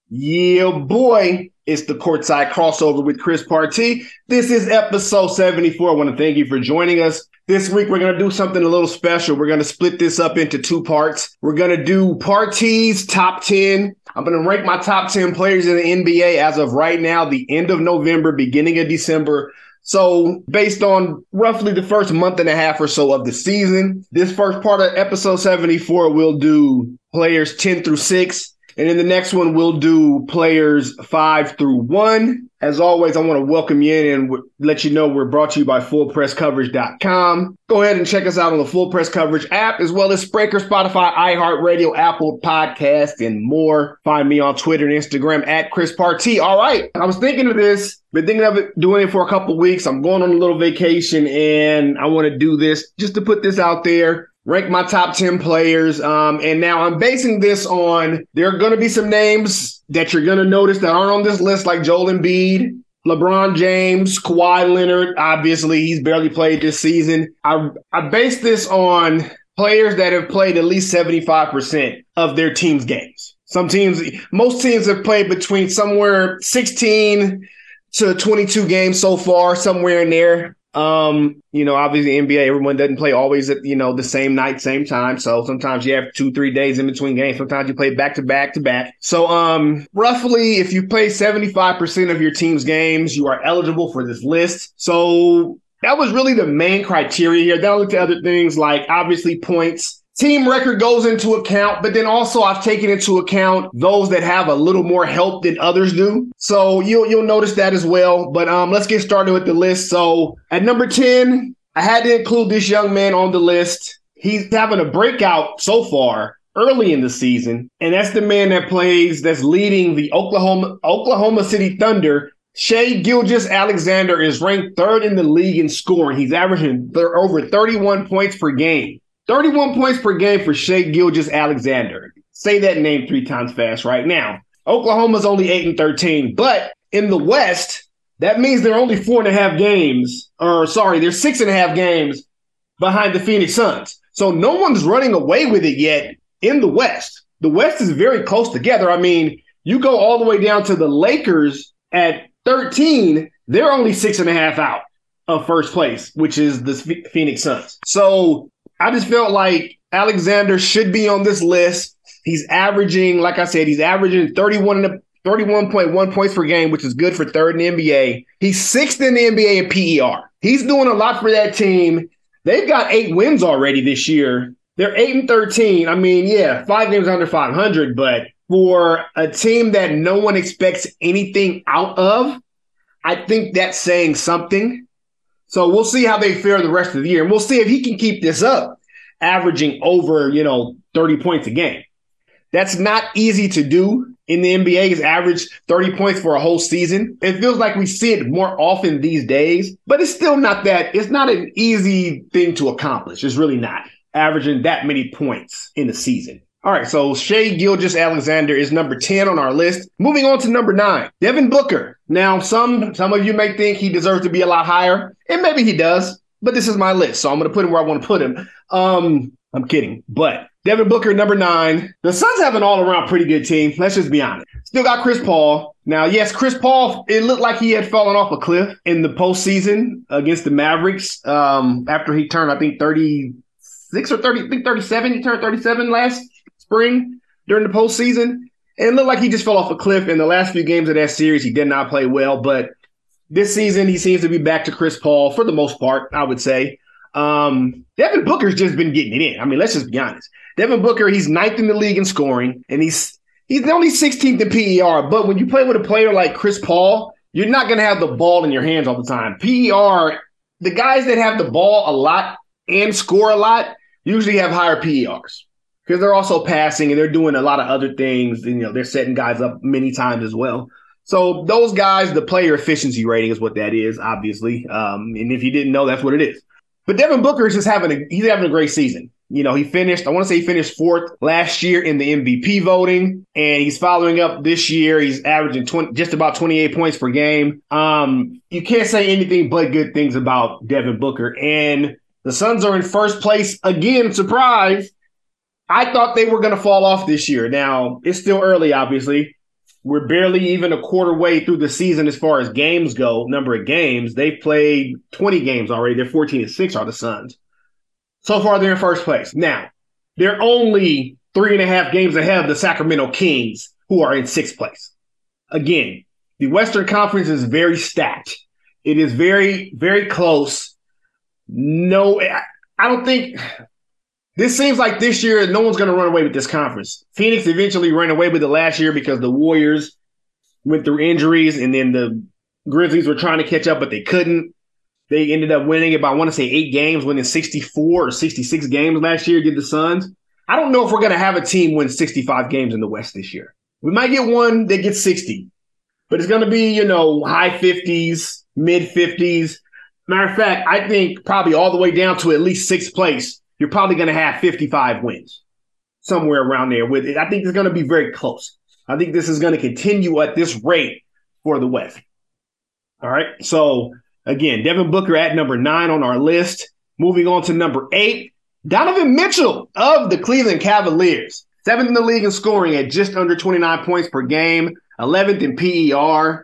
Yeah, boy, it's the courtside crossover with Chris Partee. This is episode 74. I want to thank you for joining us. This week, we're going to do something a little special. We're going to split this up into two parts. We're going to do Partee's top 10. I'm going to rank my top 10 players in the NBA as of right now, the end of November, beginning of December. So based on roughly the first month and a half or so of the season, this first part of episode 74, we'll do players 10 through 6. And in the next one, we'll do players 5 through 1. As always, I want to welcome you in and let you know we're brought to you by FullPressCoverage.com. Go ahead and check us out on the Full Press Coverage app, as well as Spreaker, Spotify, iHeartRadio, Apple Podcasts, and more. Find me on Twitter and Instagram at Chris Partee. All right, I was thinking of this, been thinking of it, doing it for a couple weeks. I'm going on a little vacation, and I want to do this just to put this out there. Rank my top 10 players. And now I'm basing this on, there are going to be some names that you're going to notice that aren't on this list, like Joel Embiid, LeBron James, Kawhi Leonard. Obviously, he's barely played this season. I base this on players that have played at least 75% of their team's games. Most teams have played between somewhere 16 to 22 games so far, somewhere in there. Obviously NBA, everyone doesn't play always at, the same night, same time. So sometimes you have 2-3 days in between games. Sometimes you play back to back to back. So, roughly if you play 75% of your team's games, you are eligible for this list. So that was really the main criteria here. Then I looked at other things like obviously points. Team record goes into account, but then also I've taken into account those that have a little more help than others do. So you'll notice that as well. But let's get started with the list. So at number 10, I had to include this young man on the list. He's having a breakout so far early in the season, and that's the man that's leading the Oklahoma City Thunder. Shai Gilgeous-Alexander is ranked third in the league in scoring. He's averaging over 31 points per game. 31 points per game for Shai Gilgeous-Alexander. Say that name 3 times fast right now. Oklahoma's only 8-13, but in the West, that means they're only 4.5 games, they're 6.5 games behind the Phoenix Suns. So no one's running away with it yet in the West. The West is very close together. I mean, you go all the way down to the Lakers at 13, they're only 6.5 out of first place, which is the Phoenix Suns. So I just felt like Alexander should be on this list. He's averaging, like I said, 31.1 points per game, which is good for third in the NBA. He's 6th in the NBA in PER. He's doing a lot for that team. They've got 8 wins already this year. They're 8-13. I mean, yeah, 5 games under 500, but for a team that no one expects anything out of, I think that's saying something. So we'll see how they fare the rest of the year. And we'll see if he can keep this up, averaging over, 30 points a game. That's not easy to do in the NBA, is average 30 points for a whole season. It feels like we see it more often these days, but it's still not it's not an easy thing to accomplish. It's really not, averaging that many points in a season. All right, so Shai Gilgeous-Alexander is number 10 on our list. Moving on to number 9, Devin Booker. Now, some of you may think he deserves to be a lot higher, and maybe he does, but this is my list, so I'm going to put him where I want to put him. I'm kidding, but Devin Booker, number 9. The Suns have an all-around pretty good team. Let's just be honest. Still got Chris Paul. Now, yes, Chris Paul, it looked like he had fallen off a cliff in the postseason against the Mavericks after he turned, I think, 36 or 30, I think 37. He turned 37 last spring during the postseason. And it looked like he just fell off a cliff. In the last few games of that series, he did not play well. But this season, he seems to be back to Chris Paul for the most part, I would say. Devin Booker's just been getting it in. I mean, let's just be honest. Devin Booker, he's 9th in the league in scoring, and he's only 16th in PER. But when you play with a player like Chris Paul, you're not going to have the ball in your hands all the time. PER, the guys that have the ball a lot and score a lot usually have higher PERs, because they're also passing and they're doing a lot of other things. And, they're setting guys up many times as well. So those guys, the player efficiency rating is what that is, obviously. And if you didn't know, that's what it is. But Devin Booker is just having a great season. He finished 4th last year in the MVP voting, and he's following up this year. He's averaging just about 28 points per game. You can't say anything but good things about Devin Booker. And the Suns are in first place again. Surprise. I thought they were going to fall off this year. Now, it's still early, obviously. We're barely even a quarter way through the season as far as games go, number of games. They've played 20 games already. They're 14-6 are the Suns. So far, they're in first place. Now, they're only 3.5 games ahead of the Sacramento Kings, who are in sixth place. Again, the Western Conference is very stacked. It is very, very close. No, I don't think this seems like this year, no one's going to run away with this conference. Phoenix eventually ran away with it last year because the Warriors went through injuries, and then the Grizzlies were trying to catch up, but they couldn't. They ended up winning it by, I want to say, 8 games, winning 64 or 66 games last year, did the Suns. I don't know if we're going to have a team win 65 games in the West this year. We might get one that gets 60, but it's going to be, high 50s, mid 50s. Matter of fact, I think probably all the way down to at least sixth place, you're probably going to have 55 wins, somewhere around there. With it, I think it's going to be very close. I think this is going to continue at this rate for the West. All right. So, again, Devin Booker at number 9 on our list. Moving on to number 8, Donovan Mitchell of the Cleveland Cavaliers. 7th in the league in scoring at just under 29 points per game. 11th in PER,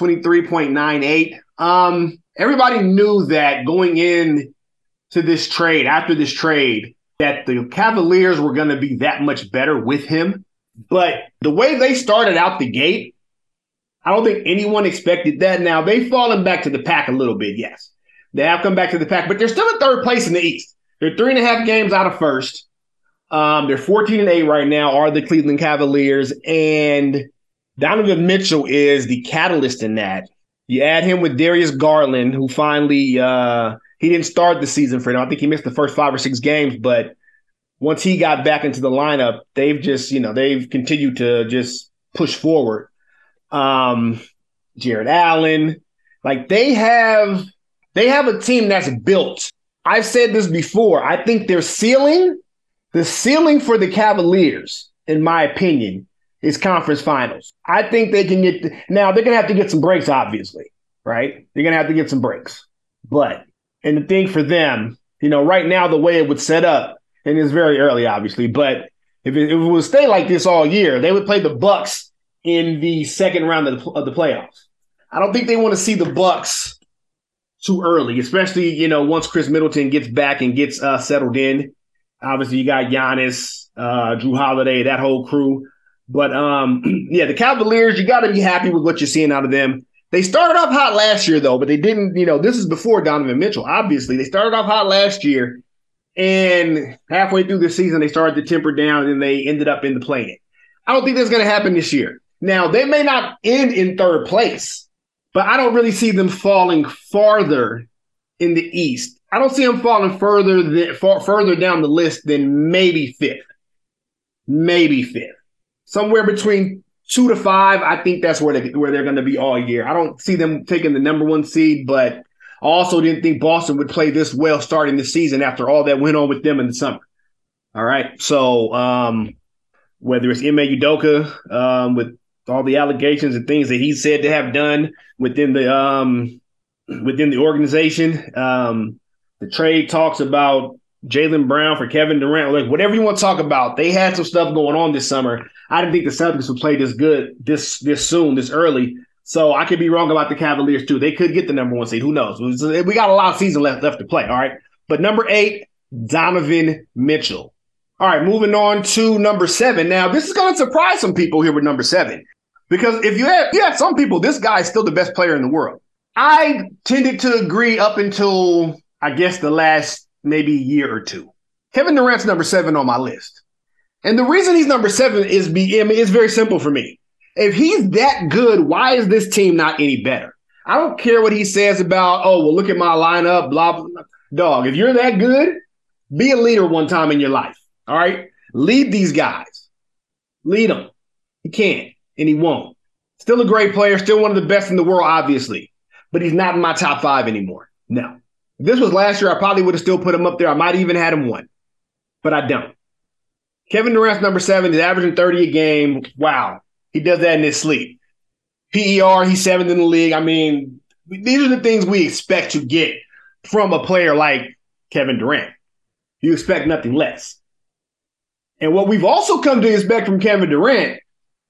23.98. Everybody knew that going in to this trade, after this trade, that the Cavaliers were going to be that much better with him. But the way they started out the gate, I don't think anyone expected that. Now, they've fallen back to the pack a little bit, yes. They have come back to the pack, but they're still in third place in the East. They're 3.5 games out of first. They're 14-8 right now, are the Cleveland Cavaliers. And Donovan Mitchell is the catalyst in that. You add him with Darius Garland, who finally he didn't start the season for them. I think he missed the first 5 or 6 games, but once he got back into the lineup, they've just, they've continued to just push forward. Jared Allen, like they have a team that's built. I've said this before. I think the ceiling for the Cavaliers, in my opinion, is conference finals. I think they can now they're going to have to get some breaks, obviously, right? They're going to have to get some breaks. And the thing for them, right now, the way it would set up, and it's very early, obviously, but if it would stay like this all year, they would play the Bucks in the second round of the playoffs. I don't think they want to see the Bucks too early, especially, once Chris Middleton gets back and gets settled in. Obviously, you got Giannis, Drew Holiday, that whole crew. But, the Cavaliers, you got to be happy with what you're seeing out of them. They started off hot last year, though, but they didn't, this is before Donovan Mitchell, obviously. They started off hot last year, and halfway through the season, they started to temper down, and they ended up in the play-in. I don't think that's going to happen this year. Now, they may not end in third place, but I don't really see them falling farther in the East. I don't see them falling further down the list than maybe fifth. Somewhere between 2 to 5, I think that's where they're going to be all year. I don't see them taking the number 1 seed, but I also didn't think Boston would play this well starting the season after all that went on with them in the summer. All right, so whether it's Ime Udoka with all the allegations and things that he said to have done within the organization, the trade talks about Jaylen Brown for Kevin Durant, like whatever you want to talk about, they had some stuff going on this summer. I didn't think the Celtics would play this good, this soon, this early. So I could be wrong about the Cavaliers too. They could get the number 1 seed. Who knows? We got a lot of season left to play. All right. But number 8, Donovan Mitchell. All right. Moving on to number 7. Now, this is going to surprise some people here with number 7, because if you have some people, this guy is still the best player in the world. I tended to agree up until, I guess, the last maybe year or two. Kevin Durant's number 7 on my list. And the reason he's number 7 is it's very simple for me. If he's that good, why is this team not any better? I don't care what he says about, look at my lineup, blah, blah, blah. Dog, if you're that good, be a leader one time in your life, all right? Lead these guys. Lead them. He can't, and he won't. Still a great player, still one of the best in the world, obviously. But he's not in my top 5 anymore. No. If this was last year, I probably would have still put him up there. I might even had him 1. But I don't. Kevin Durant's number 7. He's averaging 30 a game. Wow. He does that in his sleep. PER, he's 7th in the league. I mean, these are the things we expect to get from a player like Kevin Durant. You expect nothing less. And what we've also come to expect from Kevin Durant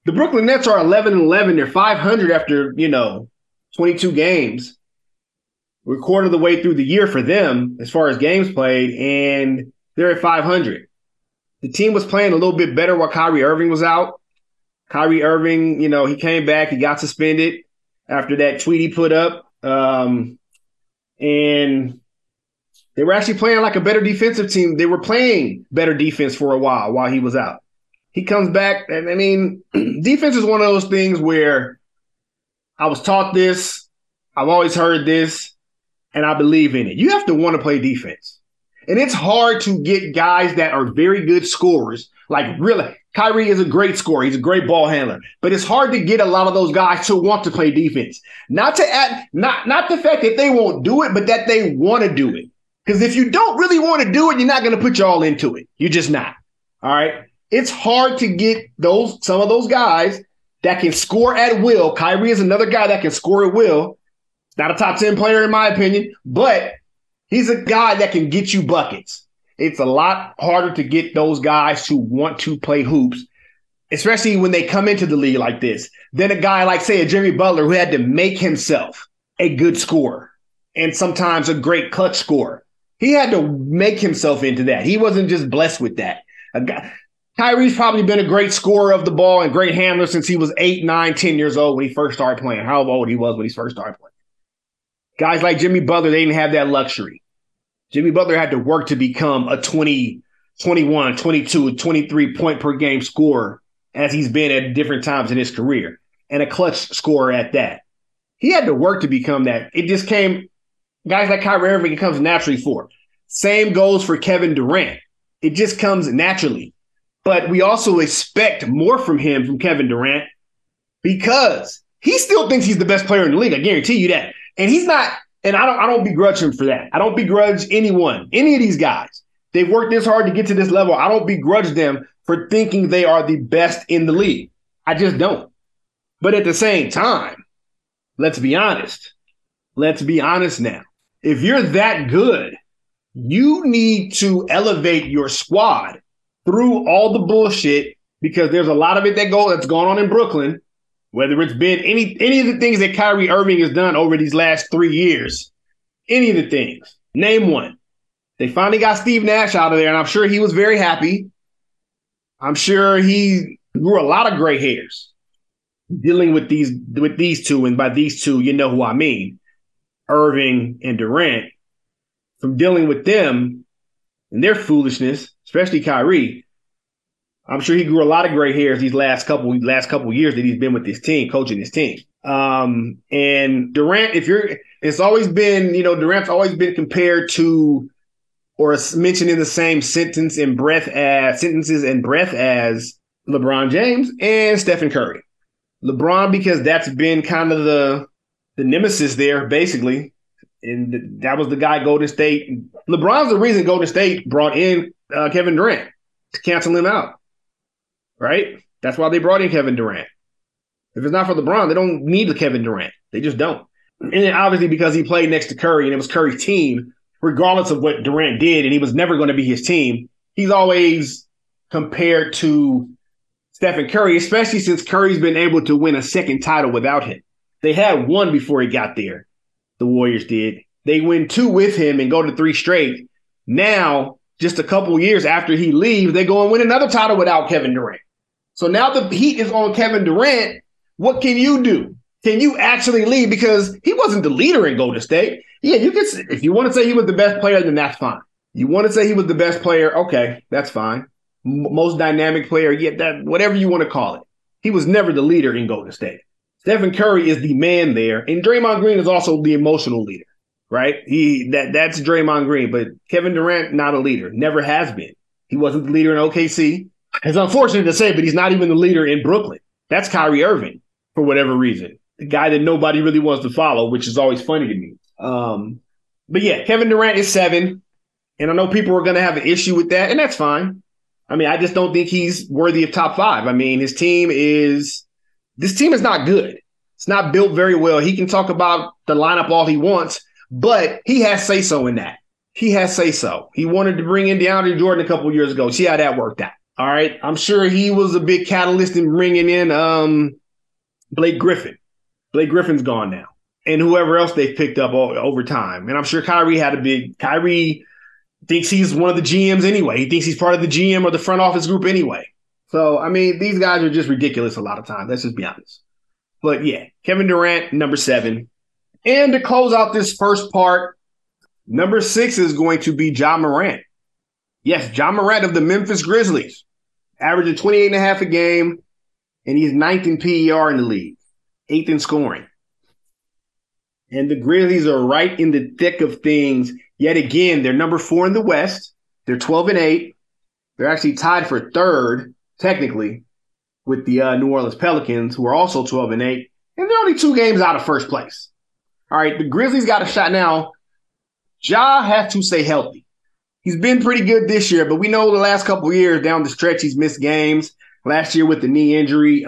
The Brooklyn Nets are 11-11. They're 500 after, 22 games. We're a quarter of the way through the year for them as far as games played, and they're at 500. The team was playing a little bit better while Kyrie Irving was out. Kyrie Irving, he came back. He got suspended after that tweet he put up. And they were actually playing like a better defensive team. They were playing better defense for a while he was out. He comes back, and defense is one of those things where I was taught this, I've always heard this, and I believe in it. You have to want to play defense. And it's hard to get guys that are very good scorers. Like, really, Kyrie is a great scorer. He's a great ball handler. But it's hard to get a lot of those guys to want to play defense. Not the fact that they won't do it, but that they want to do it. Because if you don't really want to do it, you're not going to put your all into it. You're just not. All right? It's hard to get some of those guys that can score at will. Kyrie is another guy that can score at will. Not a top 10 player in my opinion, but he's a guy that can get you buckets. It's a lot harder to get those guys to want to play hoops, especially when they come into the league like this, than a guy like, say, a Jimmy Butler who had to make himself a good scorer and sometimes a great clutch scorer. He had to make himself into that. He wasn't just blessed with that. Kyrie's probably been a great scorer of the ball and great handler since he was 8, 9, 10 years old when he first started playing, however old he was when he first started playing. Guys like Jimmy Butler, they didn't have that luxury. Jimmy Butler had to work to become a 20, 21, 22, 23 point per game scorer as he's been at different times in his career, and a clutch scorer at that. He had to work to become that. It just came, guys like Kyrie Irving, it comes naturally for. Same goes for Kevin Durant. It just comes naturally. But we also expect more from Kevin Durant, because he still thinks he's the best player in the league. I guarantee you that. And he's not, and I don't begrudge him for that. I don't begrudge any of these guys. They've worked this hard to get to this level. I don't begrudge them for thinking they are the best in the league. I just don't. But at the same time, let's be honest. Let's be honest now. If you're that good, you need to elevate your squad through all the bullshit, because there's a lot of it that's gone on in Brooklyn. Whether it's been any of the things that Kyrie Irving has done over these last 3 years, any of the things, name one. They finally got Steve Nash out of there, and I'm sure he was very happy. I'm sure he grew a lot of gray hairs dealing with these two, and by these two, you know who I mean, Irving and Durant. From dealing with them and their foolishness, especially Kyrie, I'm sure he grew a lot of gray hairs these last couple years that he's been with this team, coaching this team. And Durant, it's always been, Durant's always been compared to, or mentioned in the same sentences and breath as LeBron James and Stephen Curry. LeBron, because that's been kind of the nemesis there, basically. And that was the guy Golden State. LeBron's the reason Golden State brought in Kevin Durant to cancel him out. Right? That's why they brought in Kevin Durant. If it's not for LeBron, they don't need the Kevin Durant. They just don't. And then obviously because he played next to Curry and it was Curry's team, regardless of what Durant did, and he was never going to be his team, he's always compared to Stephen Curry, especially since Curry's been able to win a second title without him. They had one before he got there. The Warriors did. They win 2 with him and go to 3 straight. Now, just a couple years after he leaves, they go and win another title without Kevin Durant. So now the heat is on Kevin Durant. What can you do? Can you actually lead? Because he wasn't the leader in Golden State. Yeah, you can. If you want to say he was the best player, then that's fine. You want to say he was the best player, okay, that's fine. Most dynamic player, yeah, that whatever you want to call it. He was never the leader in Golden State. Stephen Curry is the man there, and Draymond Green is also the emotional leader, right? That's Draymond Green, but Kevin Durant, not a leader, never has been. He wasn't the leader in OKC. It's unfortunate to say, but he's not even the leader in Brooklyn. That's Kyrie Irving, for whatever reason. The guy that nobody really wants to follow, which is always funny to me. But yeah, Kevin Durant is 7, and I know people are going to have an issue with that, and that's fine. I mean, I just don't think he's worthy of top 5. I mean, this team is not good. It's not built very well. He can talk about the lineup all he wants, but he has say-so in that. He has say-so. He wanted to bring in DeAndre Jordan a couple years ago. See how that worked out. All right. I'm sure he was a big catalyst in bringing in Blake Griffin. Blake Griffin's gone now. And whoever else they've picked up over time. And I'm sure Kyrie thinks he's one of the GMs anyway. He thinks he's part of the GM or the front office group anyway. So, I mean, these guys are just ridiculous a lot of times. Let's just be honest. But yeah, Kevin Durant, number 7. And to close out this first part, number 6 is going to be Ja Morant. Yes, Ja Morant of the Memphis Grizzlies, averaging 28.5 a game, and he's 9th in PER in the league, 8th in scoring. And the Grizzlies are right in the thick of things. Yet again, they're number 4 in the West. They're 12-8. They're actually tied for 3rd, technically, with the New Orleans Pelicans, who are also 12-8. And they're only 2 games out of first place. All right, the Grizzlies got a shot now. Ja has to stay healthy. He's been pretty good this year, but we know the last couple of years down the stretch, he's missed games. Last year with the knee injury.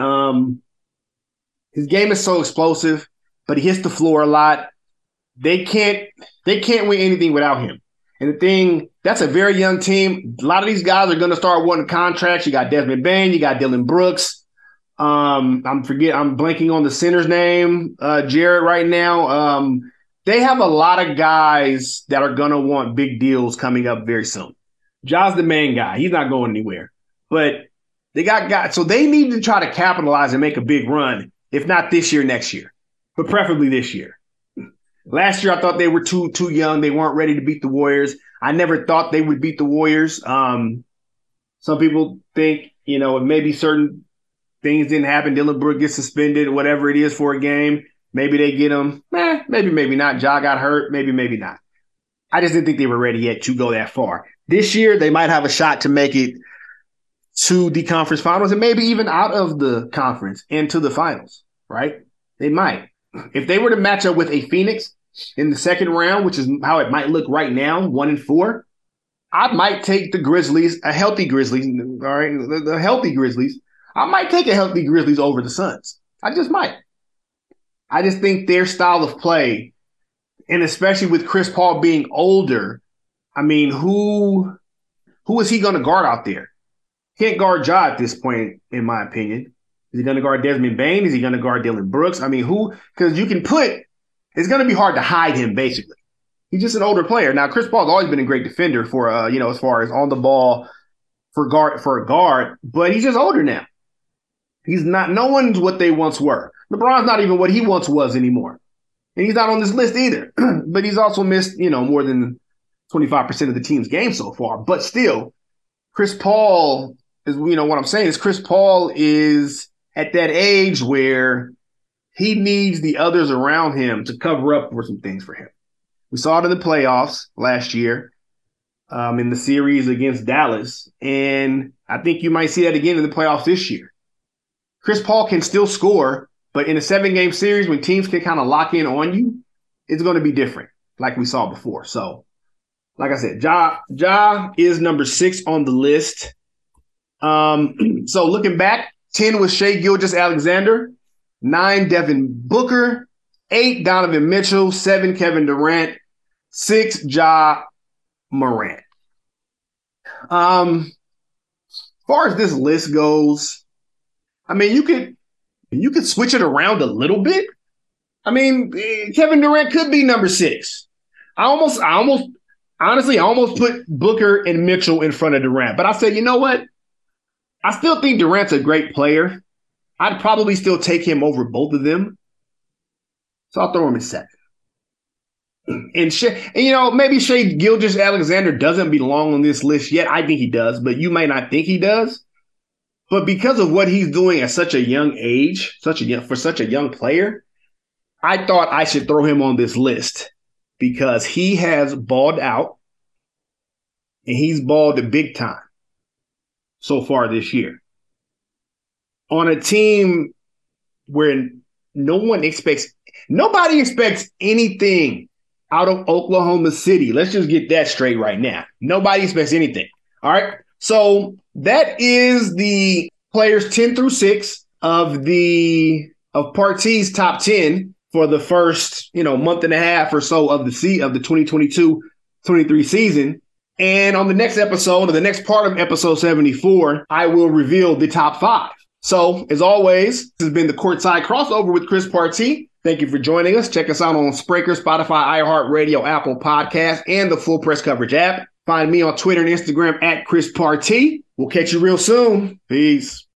His game is so explosive, but he hits the floor a lot. They can't win anything without him. And the thing, that's a very young team. A lot of these guys are going to start wanting contracts. You got Desmond Bane, you got Dillon Brooks. I'm blanking on the center's name, Jared, right now. They have a lot of guys that are going to want big deals coming up very soon. Ja's the main guy. He's not going anywhere. But they got guys. So they need to try to capitalize and make a big run, if not this year, next year. But preferably this year. Last year, I thought they were too young. They weren't ready to beat the Warriors. I never thought they would beat the Warriors. Some people think, maybe certain things didn't happen. Dillon Brooks gets suspended, whatever it is for a game. Maybe they get him. Maybe not. Ja got hurt. Maybe not. I just didn't think they were ready yet to go that far. This year, they might have a shot to make it to the conference finals and maybe even out of the conference into the finals, right? They might. If they were to match up with a Phoenix in the second round, which is how it might look right now, 1-4, I might take the Grizzlies, a healthy Grizzlies, all right, the healthy Grizzlies. I might take a healthy Grizzlies over the Suns. I just might. I just think their style of play, and especially with Chris Paul being older, I mean, who is he going to guard out there? Can't guard Ja at this point, in my opinion. Is he going to guard Desmond Bane? Is he going to guard Dillon Brooks? I mean, who? Because you can it's going to be hard to hide him, basically. He's just an older player. Now, Chris Paul's always been a great defender for, as far as on the ball for a guard, but he's just older now. He's not, no one's what they once were. LeBron's not even what he once was anymore. And he's not on this list either. But he's also missed, more than 25% of the team's game so far. But still, Chris Paul is, what I'm saying is Chris Paul is at that age where he needs the others around him to cover up for some things for him. We saw it in the playoffs last year in the series against Dallas. And I think you might see that again in the playoffs this year. Chris Paul can still score, but in a 7-game series when teams can kind of lock in on you, it's going to be different like we saw before. So, like I said, Ja is number 6 on the list. So looking back, 10 was Shai Gilgeous-Alexander, 9 Devin Booker, 8 Donovan Mitchell, 7 Kevin Durant, 6 Ja Morant. As far as this list goes, I mean, you could switch it around a little bit. I mean, Kevin Durant could be number 6. I almost put Booker and Mitchell in front of Durant. But I said, you know what? I still think Durant's a great player. I'd probably still take him over both of them. So I'll throw him in 7. And maybe Shai Gilgeous-Alexander doesn't belong on this list yet. I think he does, but you might not think he does. But because of what he's doing at such a young age, for such a young player, I thought I should throw him on this list because he has balled out and he's balled big time so far this year. On a team where nobody expects anything out of Oklahoma City. Let's just get that straight right now. Nobody expects anything. All right. So that is the players 10 through 6 of Part T's top 10 for the first, month and a half or so of the 2022-23 season. And on the next episode, or the next part of episode 74, I will reveal the top 5. So, as always, this has been the Courtside Crossover with Chris Partee. Thank you for joining us. Check us out on Spreaker, Spotify, iHeartRadio, Apple Podcasts, and the Full Press Coverage app. Find me on Twitter and Instagram at Chris Partee. We'll catch you real soon. Peace.